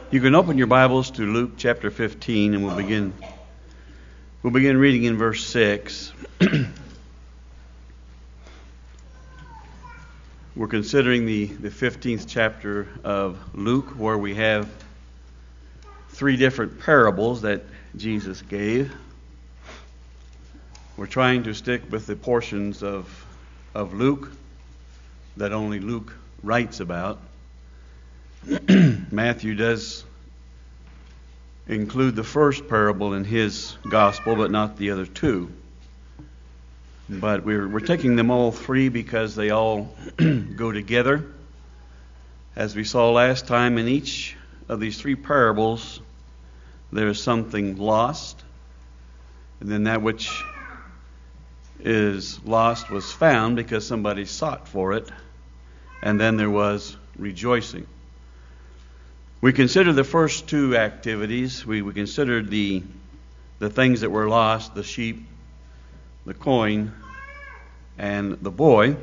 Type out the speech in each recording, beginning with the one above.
You can open your Bibles to Luke chapter 15, and we'll begin reading in verse 6. We're considering the 15th chapter of Luke, where we have three different parables that Jesus gave. We're trying to stick with the portions of Luke that only Luke writes about. Matthew does include the first parable in his gospel, but not the other two. But we're taking them all three because they all go together. As we saw last time, in each of these three parables, there is something lost, and then that which is lost was found because somebody sought for it, and then there was rejoicing. We considered the first two activities. We considered the things that were lost, the sheep, the coin, and the boy.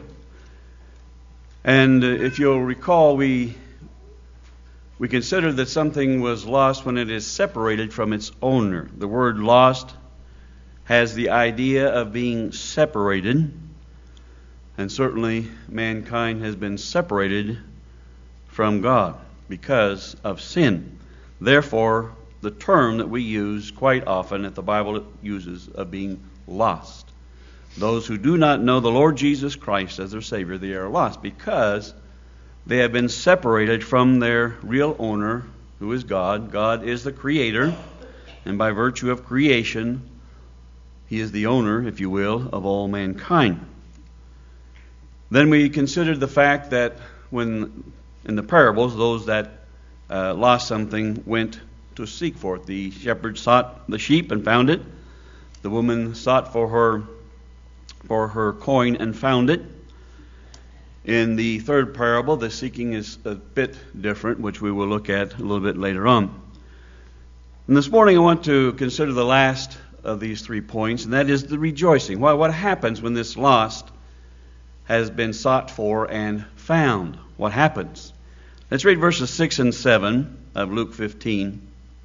And if you'll recall, we considered that something was lost when it is separated from its owner. The word lost has the idea of being separated, and certainly mankind has been separated from God because of sin. Therefore, the term that we use quite often that the Bible uses of being lost. Those who do not know the Lord Jesus Christ as their Savior, they are lost because they have been separated from their real owner, who is God. God is the Creator, and by virtue of creation, He is the owner, if you will, of all mankind. Then we considered the fact that when in the parables, those that lost something went to seek for it. The shepherd sought the sheep and found it. The woman sought for her coin and found it. In the third parable, the seeking is a bit different, which we will look at a little bit later on. And this morning I want to consider the last of these 3 points, and that is the rejoicing. What happens when this lost has been sought for and found? What happens? Let's read verses 6 and 7 of Luke 15.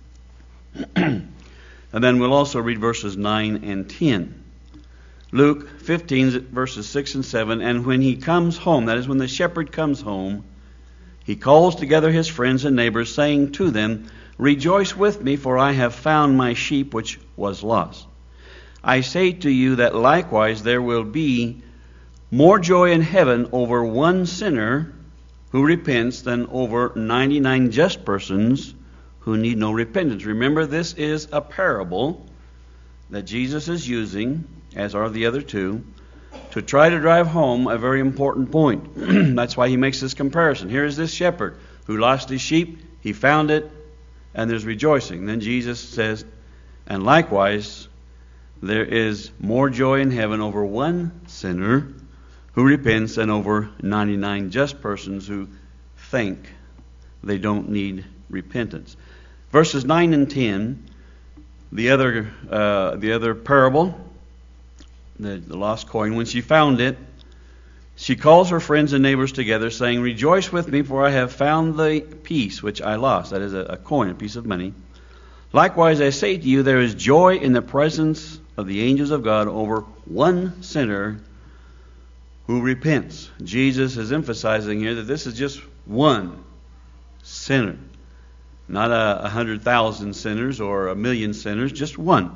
And then we'll also read verses 9 and 10. Luke 15, verses 6 and 7. And when he comes home, that is when the shepherd comes home, he calls together his friends and neighbors, saying to them, "Rejoice with me, for I have found my sheep which was lost. I say to you that likewise there will be more joy in heaven over one sinner who repents than over 99 just persons who need no repentance." Remember, this is a parable that Jesus is using, as are the other two, to try to drive home a very important point. That's why he makes this comparison. Here is this shepherd who lost his sheep, he found it, and there's rejoicing. Then Jesus says, and likewise, there is more joy in heaven over one sinner who repents than over 99 just persons who think they don't need repentance. Verses 9 and 10, the other parable, the lost coin. When she found it, she calls her friends and neighbors together, saying, "Rejoice with me, for I have found the piece which I lost." That is a coin, a piece of money. "Likewise, I say to you, there is joy in the presence of the angels of God over one sinner who repents." Jesus is emphasizing here that this is just one sinner. Not 100,000 sinners or 1,000,000 sinners, just one.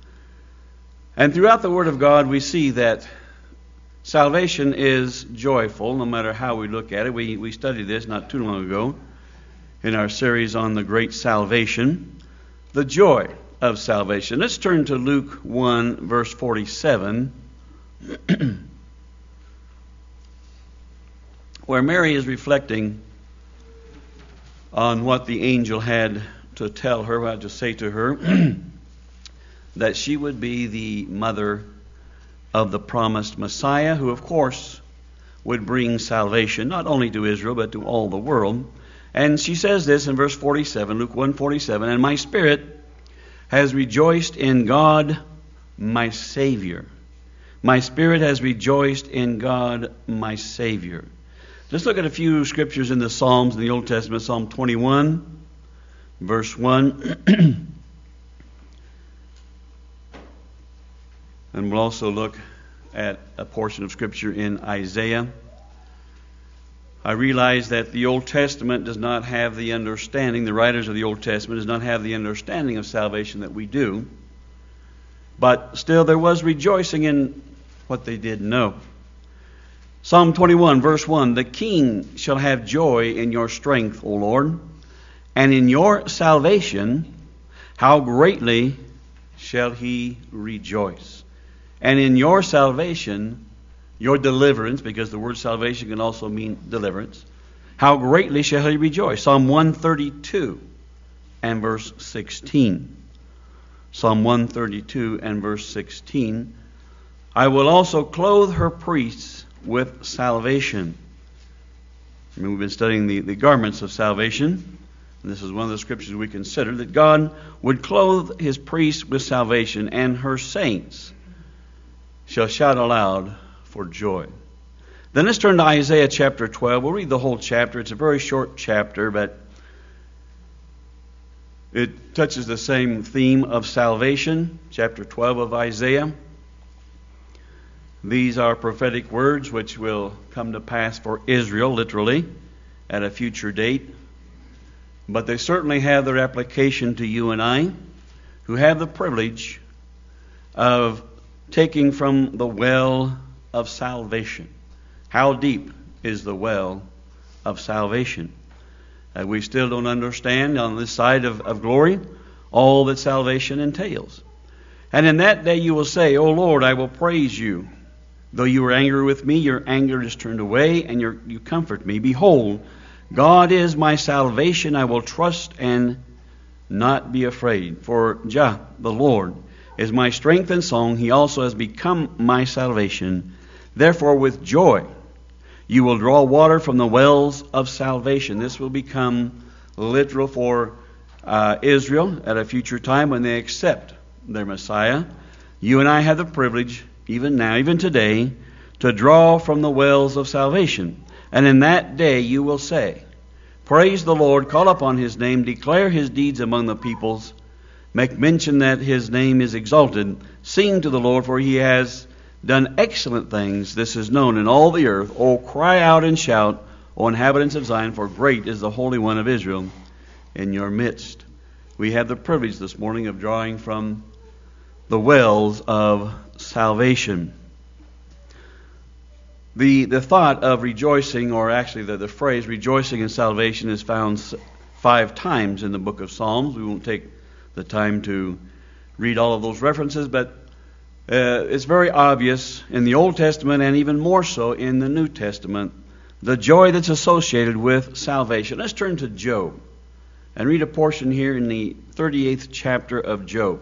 And throughout the Word of God, we see that salvation is joyful, no matter how we look at it. We studied this not too long ago in our series on the great salvation, the joy of salvation. Let's turn to Luke 1, verse 47, where Mary is reflecting on what the angel had to tell her, what to say to her, that she would be the mother of the promised Messiah, who of course would bring salvation not only to Israel but to all the world. And she says this in verse 47, Luke 1:47, "And my spirit has rejoiced in God my Savior." My spirit has rejoiced in God my Savior. Let's look at a few scriptures in the Psalms in the Old Testament. Psalm 21, verse 1. And we'll also look at a portion of Scripture in Isaiah. I realize that the Old Testament does not have the understanding, the writers of the Old Testament does not have the understanding of salvation that we do. But still there was rejoicing in what they did know. Psalm 21, verse 1, the king shall have joy in your strength, O Lord, and in your salvation how greatly shall he rejoice. And in your salvation, your deliverance, because the word salvation can also mean deliverance, how greatly shall he rejoice. Psalm 132 and verse 16. Psalm 132 and verse 16. I will also clothe her priests with salvation. I mean, we've been studying the garments of salvation. And this is one of the scriptures we consider, that God would clothe his priests with salvation, and her saints shall shout aloud for joy. Then let's turn to Isaiah chapter 12. We'll read the whole chapter. It's a very short chapter, but it touches the same theme of salvation. Chapter 12 of Isaiah. These are prophetic words which will come to pass for Israel, literally, at a future date. But they certainly have their application to you and I, who have the privilege of taking from the well of salvation. How deep is the well of salvation? We still don't understand on this side of glory all that salvation entails. And in that day you will say, O Lord, I will praise you. Though you were angry with me, your anger is turned away, and you comfort me. Behold, God is my salvation. I will trust and not be afraid. For Jah, the Lord, is my strength and song. He also has become my salvation. Therefore, with joy, you will draw water from the wells of salvation. This will become literal for Israel at a future time when they accept their Messiah. You and I have the privilege, even now, even today, to draw from the wells of salvation. And in that day you will say, praise the Lord, call upon his name, declare his deeds among the peoples, make mention that his name is exalted, sing to the Lord, for he has done excellent things. This is known in all the earth. Oh, cry out and shout, O inhabitants of Zion, for great is the Holy One of Israel in your midst. We have the privilege this morning of drawing from the wells of salvation. The thought of rejoicing, or actually the phrase rejoicing in salvation, is found 5 times in the book of Psalms. We won't take the time to read all of those references, but it's very obvious in the Old Testament and even more so in the New Testament, the joy that's associated with salvation. Let's turn to Job and read a portion here in the 38th chapter of Job.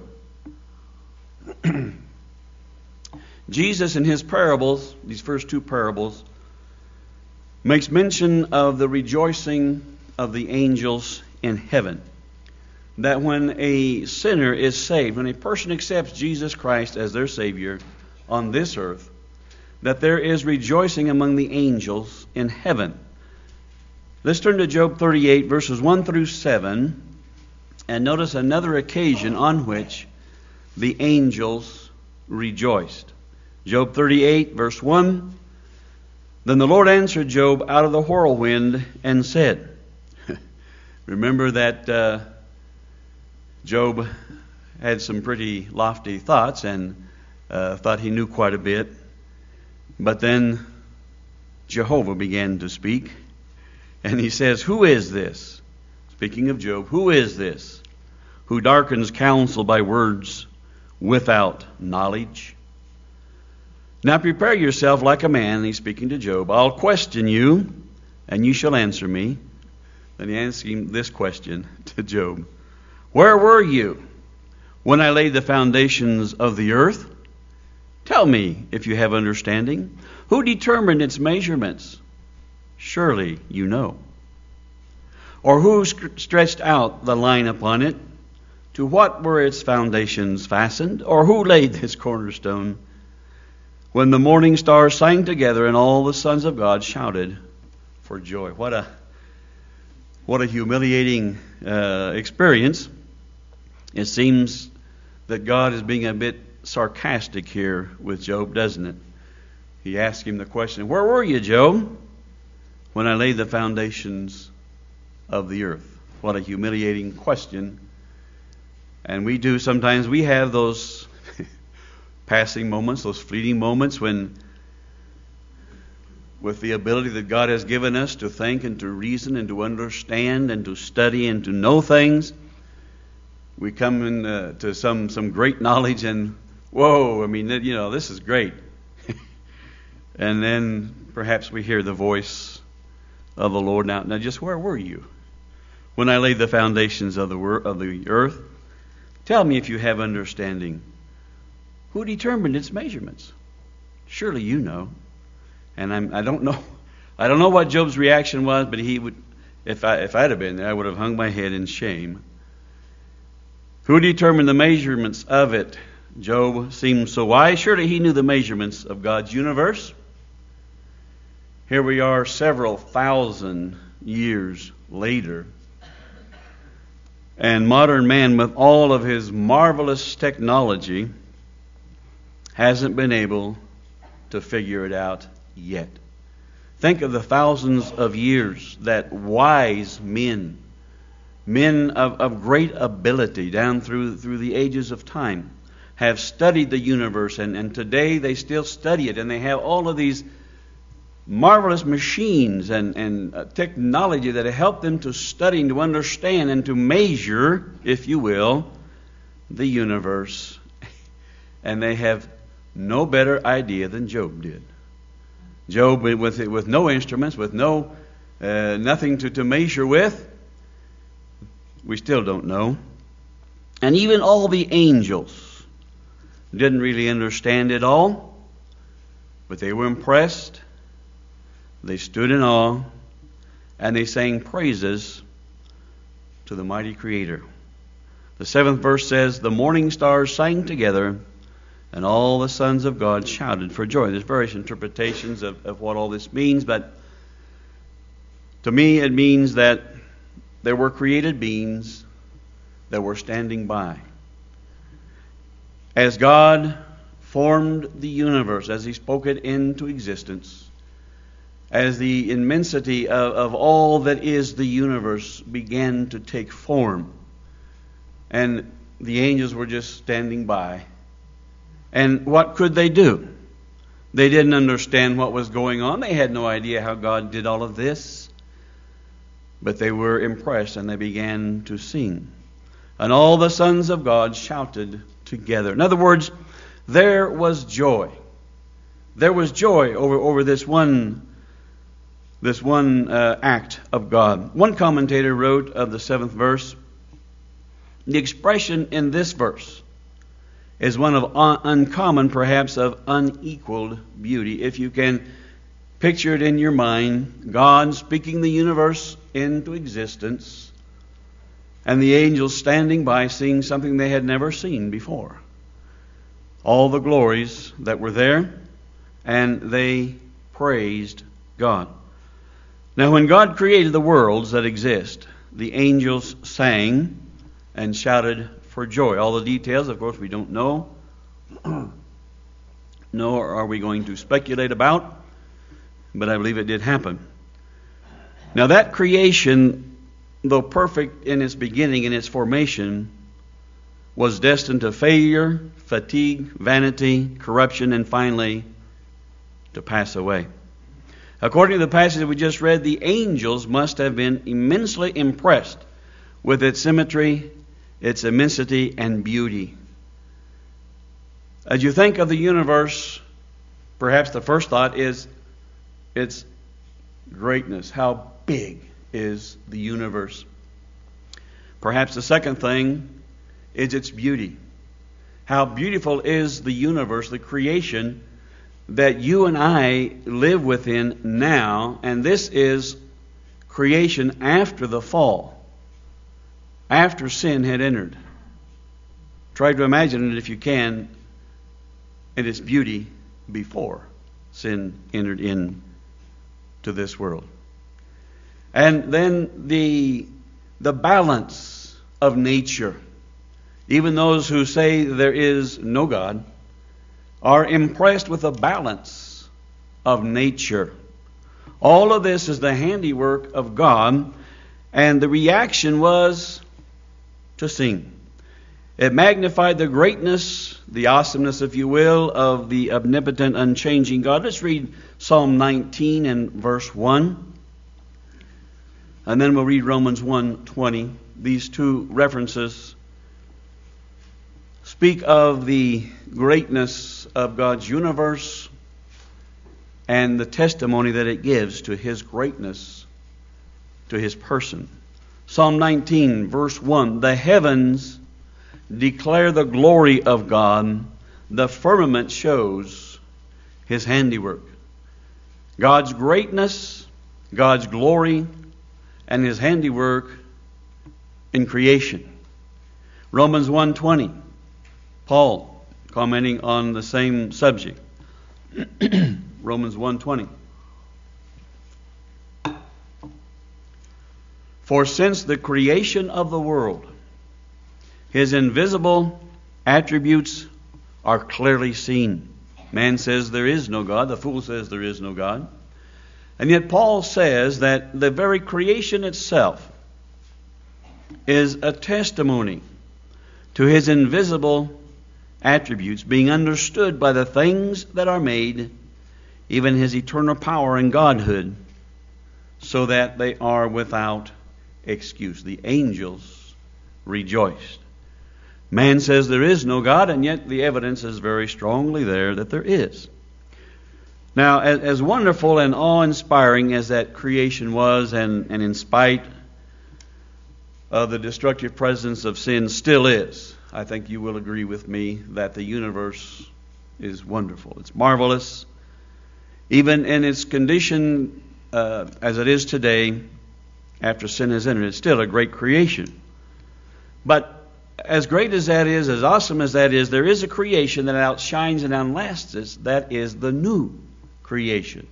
Jesus in his parables, these first 2 parables, makes mention of the rejoicing of the angels in heaven. That when a sinner is saved, when a person accepts Jesus Christ as their Savior on this earth, that there is rejoicing among the angels in heaven. Let's turn to Job 38, verses 1 through 7, and notice another occasion on which the angels rejoiced. Job 38, verse 1, Then the Lord answered Job out of the whirlwind and said, remember that Job had some pretty lofty thoughts and thought he knew quite a bit. But then Jehovah began to speak, and he says, Who is this? Speaking of Job, who is this who darkens counsel by words without knowledge? Now prepare yourself like a man, he's speaking to Job. I'll question you, and you shall answer me. Then he asked him this question to Job. Where were you when I laid the foundations of the earth? Tell me if you have understanding. Who determined its measurements? Surely you know. Or who stretched out the line upon it? To what were its foundations fastened? Or who laid this cornerstone? When the morning stars sang together and all the sons of God shouted for joy. What a humiliating experience, it seems that God is being a bit sarcastic here with Job, doesn't it? He asked him the question, "Where were you, Job, when I laid the foundations of the earth?" What a humiliating question. And sometimes we have those passing moments, those fleeting moments when, with the ability that God has given us to think and to reason and to understand and to study and to know things, we come into some great knowledge and, whoa, this is great. And then perhaps we hear the voice of the Lord. Now just where were you when I laid the foundations of the earth? Tell me if you have understanding. Who determined its measurements? Surely you know. And I don't know what Job's reaction was, but he would, if I'd have been there, I would have hung my head in shame. Who determined the measurements of it? Job seemed so wise. Surely he knew the measurements of God's universe. Here we are several thousand years later, and modern man, with all of his marvelous technology, hasn't been able to figure it out yet. Think of the thousands of years that wise men of great ability down through the ages of time, have studied the universe, and today they still study it, and they have all of these marvelous machines and technology that help them to study and to understand and to measure, if you will, the universe. And they have no better idea than Job did. Job, with no instruments, with nothing to measure with, we still don't know. And even all the angels didn't really understand it all, but they were impressed. They stood in awe, and they sang praises to the mighty Creator. The 7th verse says, "The morning stars sang together, and all the sons of God shouted for joy." There's various interpretations of what all this means, but to me it means that there were created beings that were standing by. As God formed the universe, as He spoke it into existence, as the immensity of all that is the universe began to take form, and the angels were just standing by. And what could they do? They didn't understand what was going on. They had no idea how God did all of this. But they were impressed, and they began to sing. And all the sons of God shouted together. In other words, there was joy. There was joy over this one act of God. One commentator wrote of the 7th verse, the expression in this verse is one of uncommon, perhaps of unequaled beauty. If you can picture it in your mind, God speaking the universe into existence, and the angels standing by seeing something they had never seen before. All the glories that were there, and they praised God. Now, when God created the worlds that exist, the angels sang and shouted for joy. All the details, of course, we don't know, nor are we going to speculate about, but I believe it did happen. Now, that creation, though perfect in its beginning, in its formation, was destined to failure, fatigue, vanity, corruption, and finally to pass away. According to the passage that we just read, the angels must have been immensely impressed with its symmetry, its immensity, and beauty. As you think of the universe, perhaps the first thought is its greatness. How big is the universe? Perhaps the second thing is its beauty. How beautiful is the universe, the creation that you and I live within now, and this is creation after the fall, after sin had entered. Try to imagine it if you can, in its beauty before sin entered into this world. And then the the balance of nature. Even those who say there is no God are impressed with the balance of nature. All of this is the handiwork of God, and the reaction was to sing. It magnified the greatness, the awesomeness, if you will, of the omnipotent, unchanging God. Let's read Psalm 19 and verse 1. And then we'll read Romans 1:20. These two references speak of the greatness of God's universe and the testimony that it gives to His greatness, to His person. Psalm 19, verse 1. The heavens declare the glory of God. The firmament shows His handiwork. God's greatness, God's glory, and His handiwork in creation. Romans 1:20. Paul commenting on the same subject. Romans 1:20. For since the creation of the world, His invisible attributes are clearly seen. Man says there is no God. The fool says there is no God. And yet Paul says that the very creation itself is a testimony to His invisible attributes being understood by the things that are made, even His eternal power and Godhood, so that they are without excuse. The angels rejoiced. Man says there is no God, and yet the evidence is very strongly there that there is. Now, as wonderful and awe-inspiring as that creation was, and in spite of the destructive presence of sin still is, I think you will agree with me that the universe is wonderful. It's marvelous. Even in its condition as it is today, after sin has entered, it's still a great creation. But as great as that is, as awesome as that is, there is a creation that outshines and outlasts us. That is the new creation.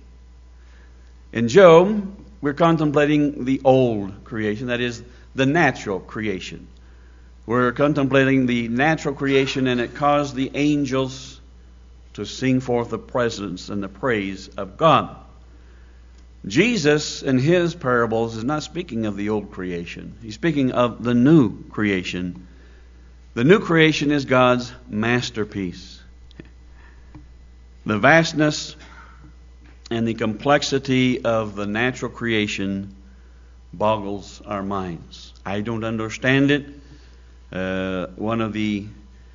In Job, we're contemplating the old creation, that is the natural creation. We're contemplating the natural creation, and it caused the angels to sing forth the presence and the praise of God. Jesus, in His parables, is not speaking of the old creation. He's speaking of the new creation. The new creation is God's masterpiece. The vastness and the complexity of the natural creation boggles our minds. I don't understand it. One of the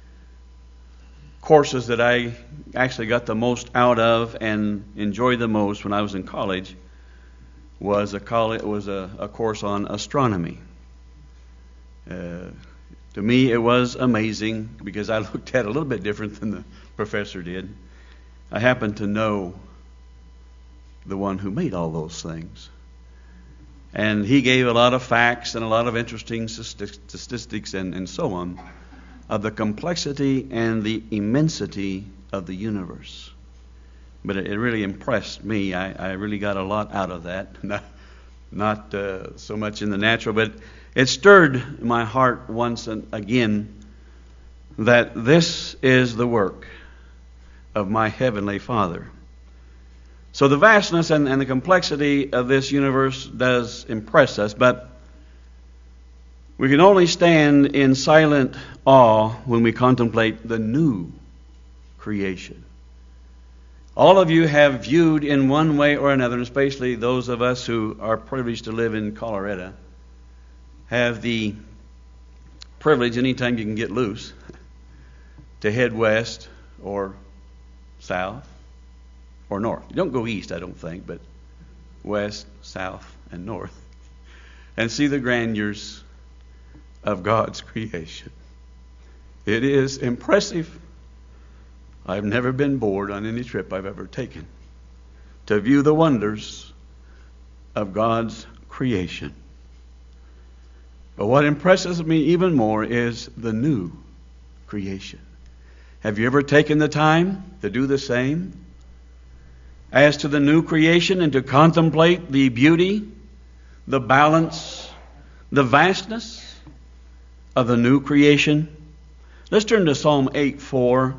courses that I actually got the most out of and enjoyed the most when I was in college was a course on astronomy. To me, it was amazing because I looked at it a little bit different than the professor did. I happen to know the one who made all those things. And he gave a lot of facts and a lot of interesting statistics and so on of the complexity and the immensity of the universe. But it really impressed me. I really got a lot out of that. Not so much in the natural, but it stirred my heart once and again that this is the work of my Heavenly Father. So the vastness and the complexity of this universe does impress us, but we can only stand in silent awe when we contemplate the new creation. All of you have viewed in one way or another, and especially those of us who are privileged to live in Colorado, have the privilege, anytime you can get loose, to head west or south or north. You don't go east, I don't think, but west, south, and north, and see the grandeurs of God's creation. It is impressive. I've never been bored on any trip I've ever taken to view the wonders of God's creation. But what impresses me even more is the new creation. Have you ever taken the time to do the same? As to the new creation and to contemplate the beauty, the balance, the vastness of the new creation? Let's turn to Psalm 8:4.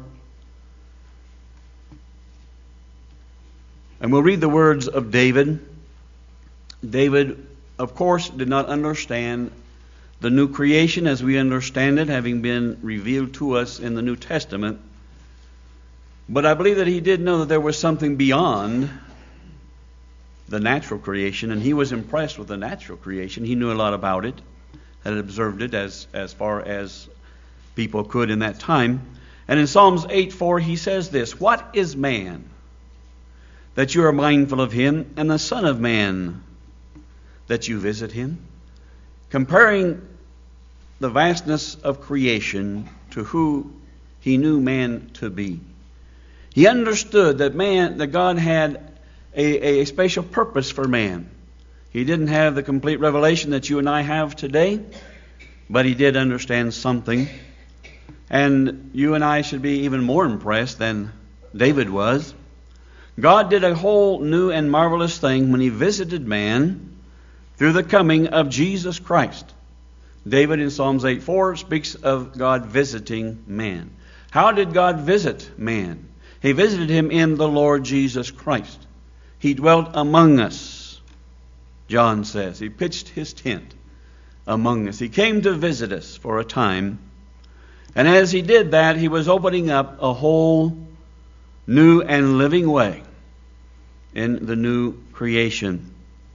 And we'll read the words of David. David, of course, did not understand the new creation as we understand it, having been revealed to us in the New Testament. But I believe that he did know that there was something beyond the natural creation, and he was impressed with the natural creation. He knew a lot about it, had observed it as far as people could in that time. And in Psalms 8:4 he says this, "What is man, that you are mindful of him, and the Son of Man, that you visit him?" Comparing the vastness of creation to who he knew man to be. He understood that God had a special purpose for man. He didn't have the complete revelation that you and I have today, but he did understand something. And you and I should be even more impressed than David was. God did a whole new and marvelous thing when he visited man through the coming of Jesus Christ. David in Psalms 8:4 speaks of God visiting man. How did God visit man? He visited him in the Lord Jesus Christ. He dwelt among us, John says. He pitched his tent among us. He came to visit us for a time. And as he did that, he was opening up a whole new and living way in the new creation.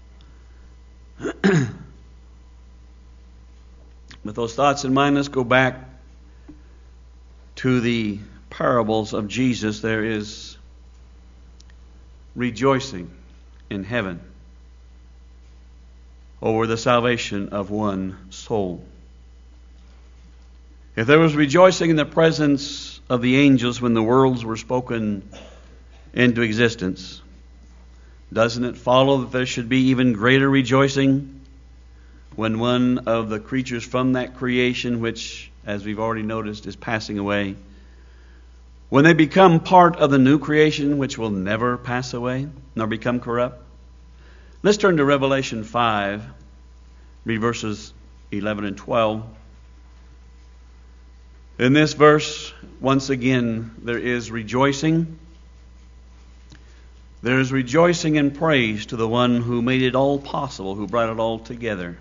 With those thoughts in mind, let's go back to the parables of Jesus. There is rejoicing in heaven over the salvation of one soul. If there was rejoicing in the presence of the angels when the worlds were spoken into existence, doesn't it follow that there should be even greater rejoicing when one of the creatures from that creation, which, as we've already noticed, is passing away, when they become part of the new creation, which will never pass away nor become corrupt? Let's turn to Revelation 5, read verses 11 and 12. In this verse, once again, there is rejoicing. There is rejoicing and praise to the one who made it all possible, who brought it all together.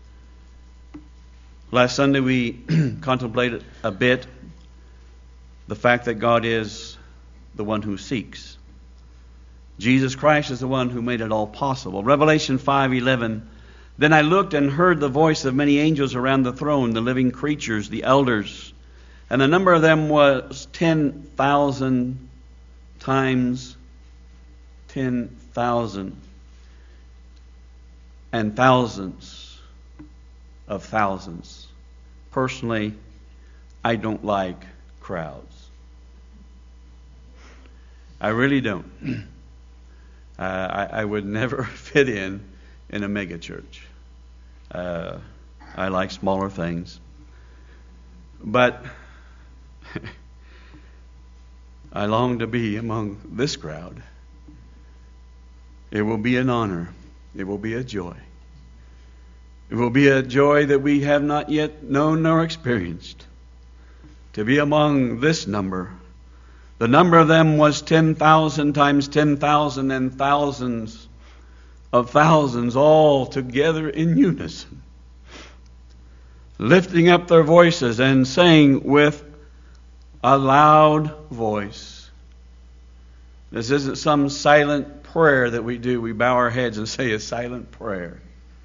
Last Sunday we contemplated a bit the fact that God is the one who seeks. Jesus Christ is the one who made it all possible. Revelation 5:11. Then I looked and heard the voice of many angels around the throne, the living creatures, the elders. And the number of them was 10,000 times 10,000 and thousands of thousands. Personally, I don't like crowds. I really don't. I would never fit in a mega church. I like smaller things. But I long to be among this crowd. It will be an honor. It will be a joy. It will be a joy that we have not yet known nor experienced. To be among this number. The number of them was 10,000 times 10,000 and thousands of thousands, all together in unison, lifting up their voices and saying with a loud voice. This isn't some silent prayer that we do. We bow our heads and say a silent prayer.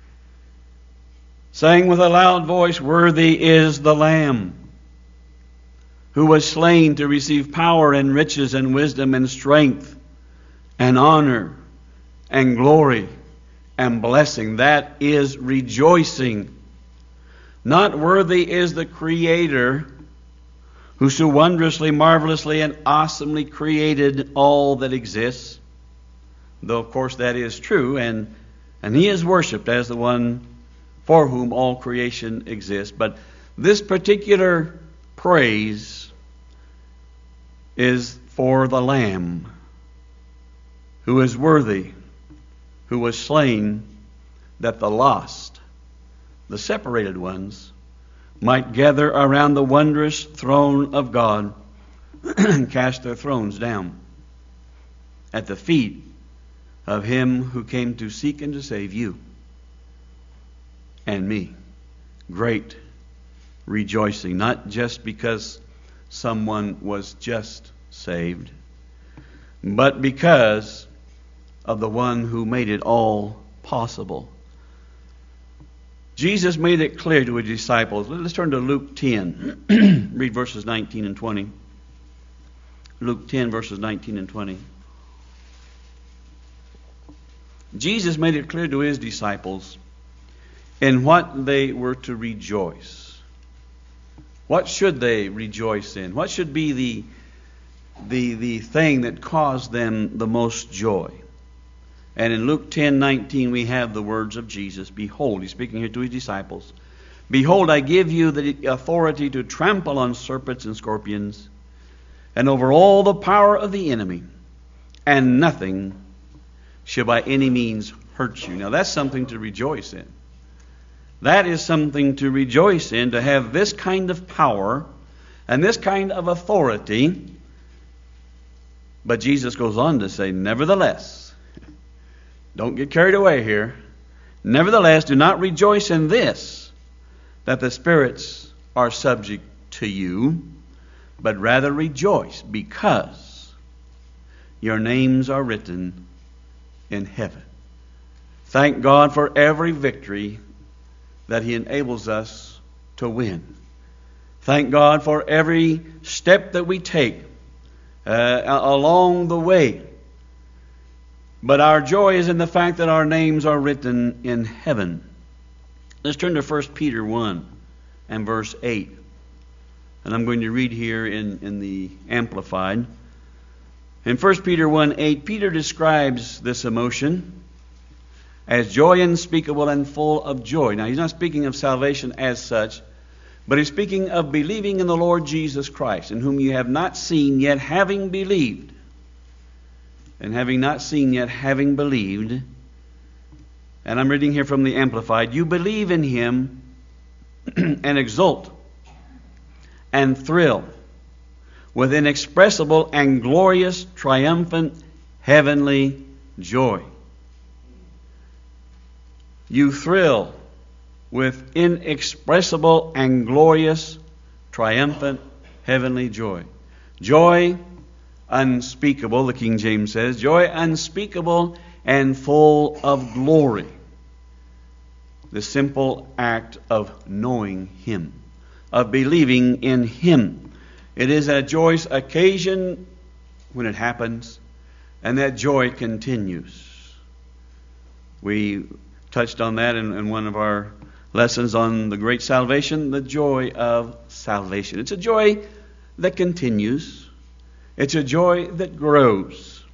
Saying with a loud voice, "Worthy is the Lamb who was slain to receive power and riches and wisdom and strength and honor and glory and blessing." That is rejoicing. Not worthy is the Creator who so wondrously, marvelously, and awesomely created all that exists. Though, of course, that is true, and He is worshipped as the one for whom all creation exists. But this particular praise is for the Lamb who is worthy, who was slain, that the lost the separated ones, might gather around the wondrous throne of God and cast their thrones down at the feet of Him who came to seek and to save you and me. Great rejoicing, not just because someone was just saved, but because of the one who made it all possible. Jesus made it clear to His disciples. Let's turn to Luke 10. Read verses 19 and 20. Luke 10, verses 19 and 20. Jesus made it clear to His disciples in what they were to rejoice. What should they rejoice in? What should be the thing that caused them the most joy? And in Luke 10:19 we have the words of Jesus. Behold, He's speaking here to His disciples. Behold, I give you the authority to trample on serpents and scorpions, and over all the power of the enemy, and nothing shall by any means hurt you. Now that's something to rejoice in. That is something to rejoice in, to have this kind of power and this kind of authority. But Jesus goes on to say, nevertheless, don't get carried away here. Nevertheless, do not rejoice in this, that the spirits are subject to you, but rather rejoice because your names are written in heaven. Thank God for every victory that He enables us to win. Thank God for every step that we take along the way. But our joy is in the fact that our names are written in heaven. Let's turn to 1 Peter 1 and verse 8. And I'm going to read here in the Amplified. In 1 Peter 1:8, Peter describes this emotion as joy unspeakable and full of joy. Now, he's not speaking of salvation as such, but he's speaking of believing in the Lord Jesus Christ, in whom you have not seen, yet having believed. And having not seen, yet having believed. And I'm reading here from the Amplified. You believe in Him and exult and thrill with inexpressible and glorious, triumphant, heavenly joy. You thrill with inexpressible and glorious, triumphant, heavenly joy. Joy unspeakable, the King James says. Joy unspeakable and full of glory. The simple act of knowing Him, of believing in Him. It is a joyous occasion when it happens, and that joy continues. We touched on that in one of our lessons on the great salvation, the joy of salvation. It's a joy that continues. It's a joy that grows.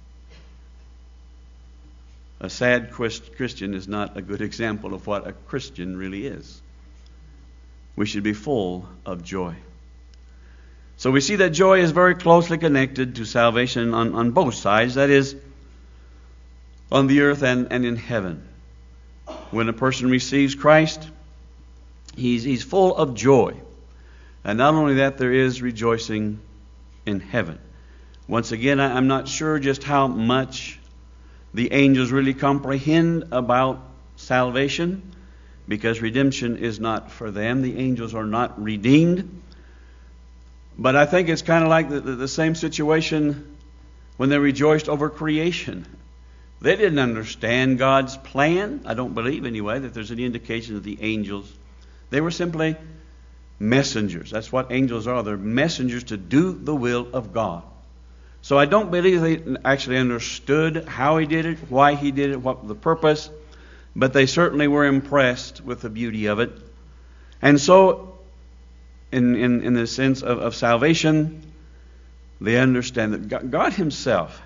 A sad Christian is not a good example of what a Christian really is. We should be full of joy. So we see that joy is very closely connected to salvation on both sides. That is, on the earth and in heaven. When a person receives Christ, he's full of joy. And not only that, there is rejoicing in heaven. Once again, I'm not sure just how much the angels really comprehend about salvation, because redemption is not for them. The angels are not redeemed. But I think it's kind of like the same situation when they rejoiced over creation. They didn't understand God's plan. I don't believe, anyway, that there's any indication of the angels. They were simply messengers. That's what angels are. They're messengers to do the will of God. So I don't believe they actually understood how He did it, why He did it, what the purpose, but they certainly were impressed with the beauty of it. And so, in the sense of salvation, they understand that God Himself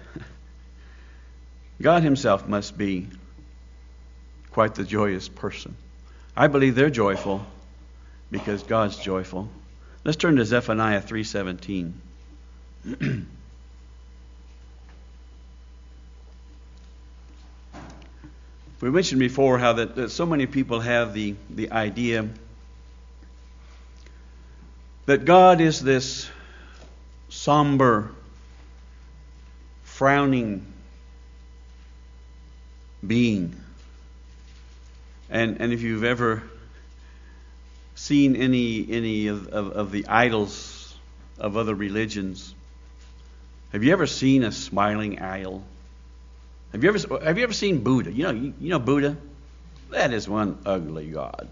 must be quite the joyous person. I believe they're joyful because God's joyful. Let's turn to Zephaniah 3:17. If We mentioned before how that so many people have the idea that God is this somber, frowning being. And if you've ever seen any of the idols of other religions, have you ever seen a smiling idol? Have you ever seen Buddha? You know Buddha? That is one ugly god.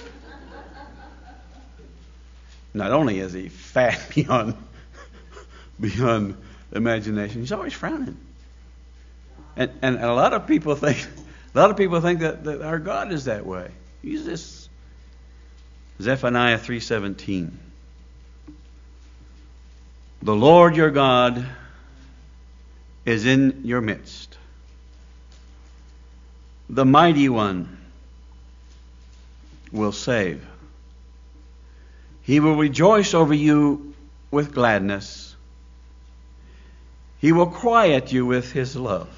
Not only is he fat beyond imagination, he's always frowning. And a lot of people think that our God is that way. He's this. Zephaniah 3:17. The Lord your God is in your midst. The mighty one will save. He will rejoice over you with gladness. He will quiet you with his love.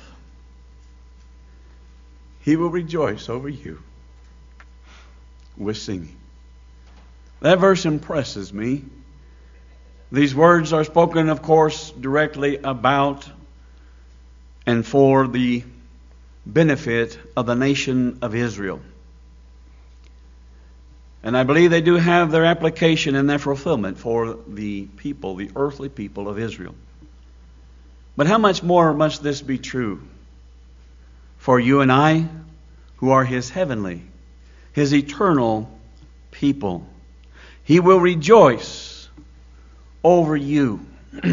He will rejoice over you with singing. That verse impresses me. These words are spoken, of course, directly about and for the benefit of the nation of Israel. And I believe they do have their application and their fulfillment for the people, the earthly people of Israel. But how much more must this be true for you and I, who are his heavenly, his eternal people? He will rejoice over you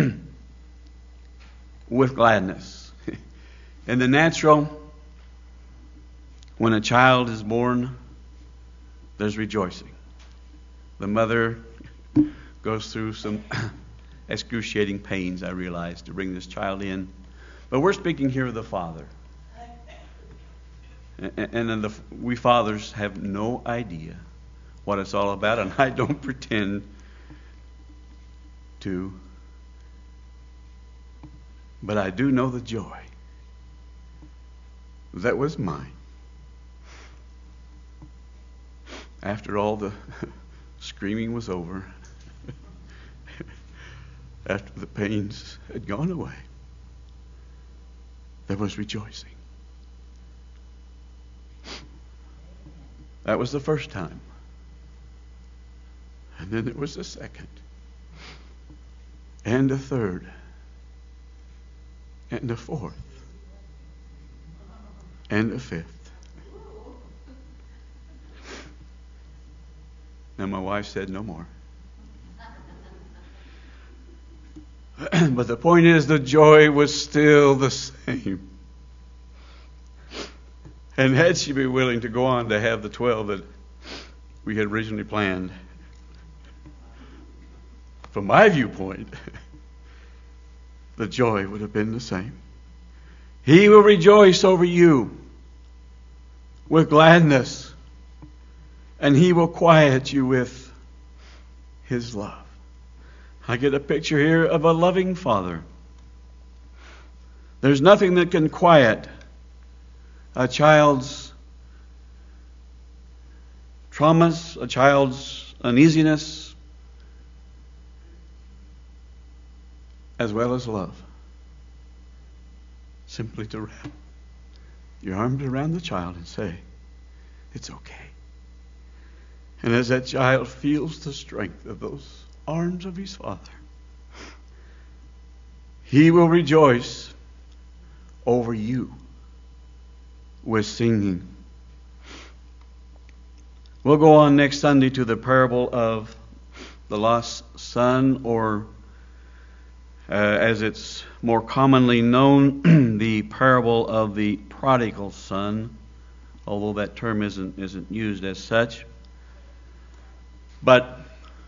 with gladness. In the natural, when a child is born, there's rejoicing. The mother goes through some excruciating pains, I realize, to bring this child in. But we're speaking here of the Father. And we fathers have no idea what it's all about, and I don't pretend to. But I do know the joy that was mine after all the screaming was over, after the pains had gone away. There was rejoicing. That was the first time. And then it was the second. And the third. And the fourth. And the fifth. Now my wife said no more. But the point is, the joy was still the same. And had she been willing to go on to have the 12 that we had originally planned, from my viewpoint, the joy would have been the same. He will rejoice over you with gladness, and he will quiet you with his love. I get a picture here of a loving father. There's nothing that can quiet a child's traumas, a child's uneasiness, as well as love. Simply to wrap your arms around the child and say, it's okay. And as that child feels the strength of those arms of his father, he will rejoice over you with singing. We'll go on next Sunday to the parable of the lost son, or as it's more commonly known, the parable of the prodigal son, although that term isn't used as such. But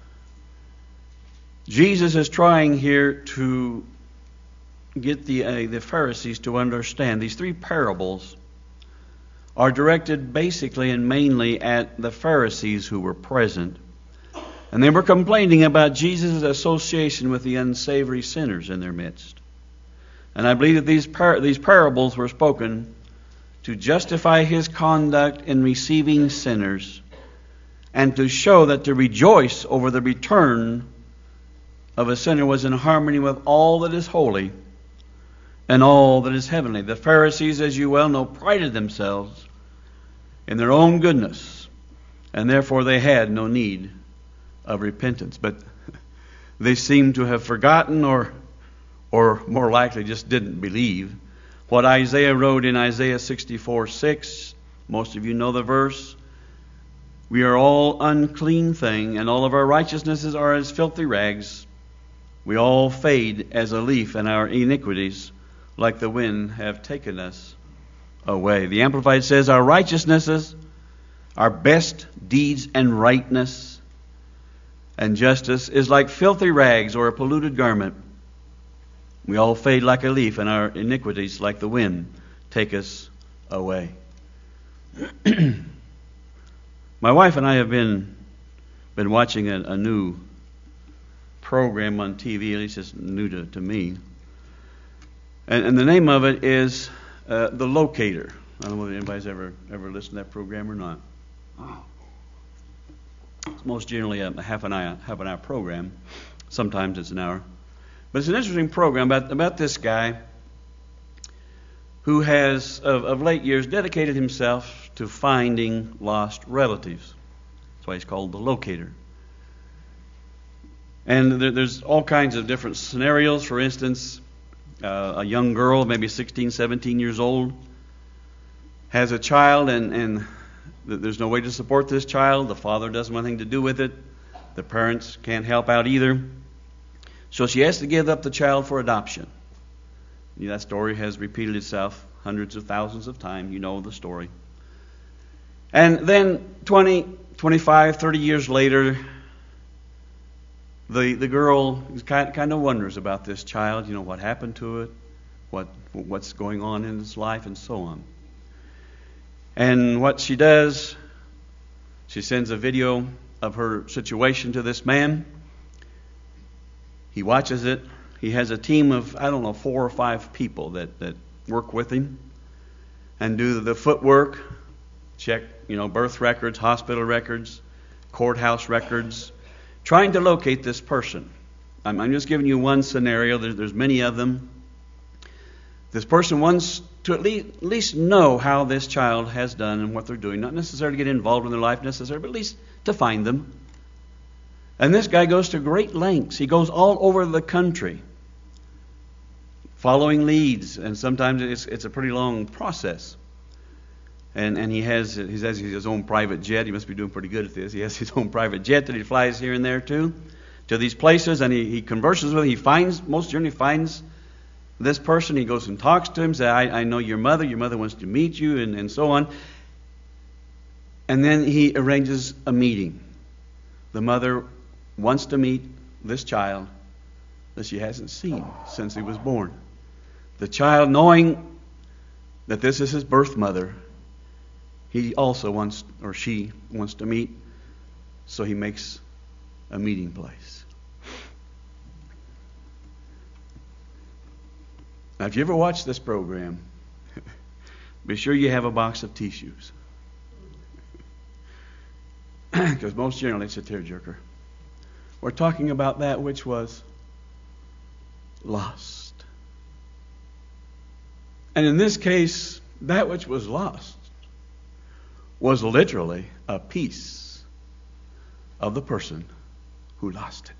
Jesus is trying here to get the Pharisees to understand these three parables are directed basically and mainly at the Pharisees who were present. And they were complaining about Jesus' association with the unsavory sinners in their midst. And I believe that these parables were spoken to justify his conduct in receiving sinners, and to show that to rejoice over the return of a sinner was in harmony with all that is holy and all that is heavenly. The Pharisees, as you well know, prided themselves in their own goodness, and therefore they had no need of repentance. But they seem to have forgotten, or more likely just didn't believe, what Isaiah wrote in Isaiah 64:6. Most of you know the verse. We are all unclean thing, and all of our righteousnesses are as filthy rags. We all fade as a leaf, and our iniquities, like the wind, have taken us away. The Amplified says, our righteousnesses, our best deeds and rightness and justice is like filthy rags or a polluted garment. We all fade like a leaf, and our iniquities, like the wind, take us away. My wife and I have been watching a new program on TV, at least it's new to me. And the name of it is The Locator. I don't know whether anybody's ever listened to that program or not. It's most generally a half an hour program. Sometimes it's an hour. But it's an interesting program about this guy who has, of late years, dedicated himself to finding lost relatives. That's why he's called The Locator. And there's all kinds of different scenarios. For instance, a young girl, maybe 16, 17 years old, has a child, and there's no way to support this child. The father doesn't want anything to do with it. The parents can't help out either. So she has to give up the child for adoption. That story has repeated itself hundreds of thousands of times. You know the story. And then 20, 25, 30 years later, the girl kind of wonders about this child. You know, what happened to it, what's going on in its life, and so on. And what she does, she sends a video of her situation to this man. He watches it. He has a team of, 4 or 5 people that work with him and do the footwork, check, birth records, hospital records, courthouse records, trying to locate this person. I'm just giving you one scenario. There's many of them. This person wants to at least know how this child has done and what they're doing. Not necessarily to get involved in their life necessarily, but at least to find them. And this guy goes to great lengths. He goes all over the country, following leads, and sometimes it's a pretty long process. And he has his own private jet. He must be doing pretty good at this. He has his own private jet that he flies here and there to these places, and he converses with him. He finds this person. He goes and talks to him, says, I know your mother wants to meet you, and so on. And then he arranges a meeting. The mother wants to meet this child that she hasn't seen since he was born. The child, knowing that this is his birth mother, he also wants, or she wants to meet, so he makes a meeting place. Now, if you ever watch this program, be sure you have a box of tissues. Because most generally it's a tearjerker. We're talking about that which was lost. And in this case, that which was lost was literally a piece of the person who lost it.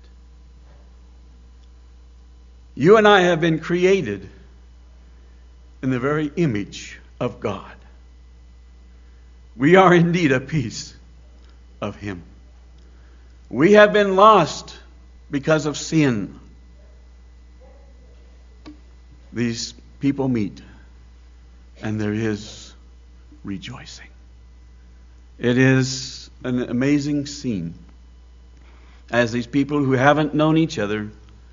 You and I have been created in the very image of God. We are indeed a piece of Him. We have been lost because of sin. These people meet, and there is rejoicing. It is an amazing scene as these people who haven't known each other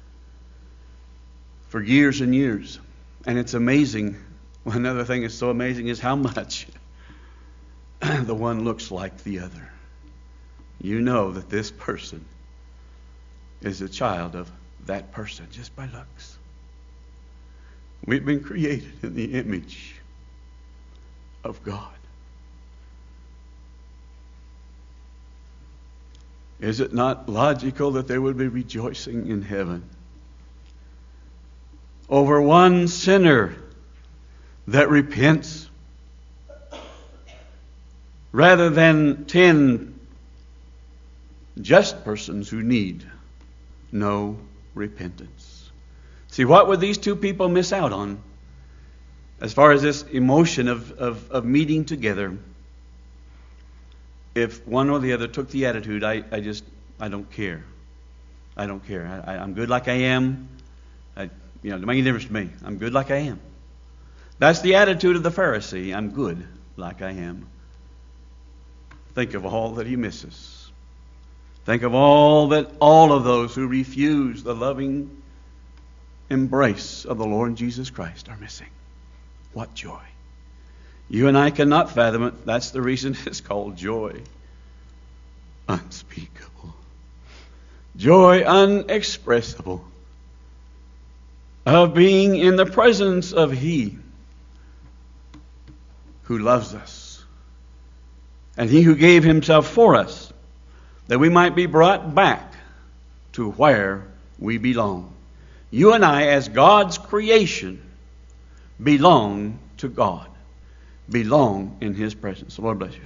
for years and years. And it's amazing. Another thing that's so amazing is how much the one looks like the other. You know that this person is a child of that person just by looks. We've been created in the image of God. Is it not logical that they would be rejoicing in heaven over one sinner that repents rather than 10 just persons who need no repentance? See, what would these two people miss out on as far as this emotion of meeting together if one or the other took the attitude, I don't care. I don't care. I'm good like I am. It doesn't make any difference to me. I'm good like I am. That's the attitude of the Pharisee. I'm good like I am. Think of all that he misses. Think of all of those who refuse the loving embrace of the Lord Jesus Christ are missing. What joy. You and I cannot fathom it. That's the reason it's called joy unspeakable. Joy unexpressible of being in the presence of He who loves us and He who gave Himself for us that we might be brought back to where we belong. You and I, as God's creation, belong to God. Belong in His presence. The Lord bless you.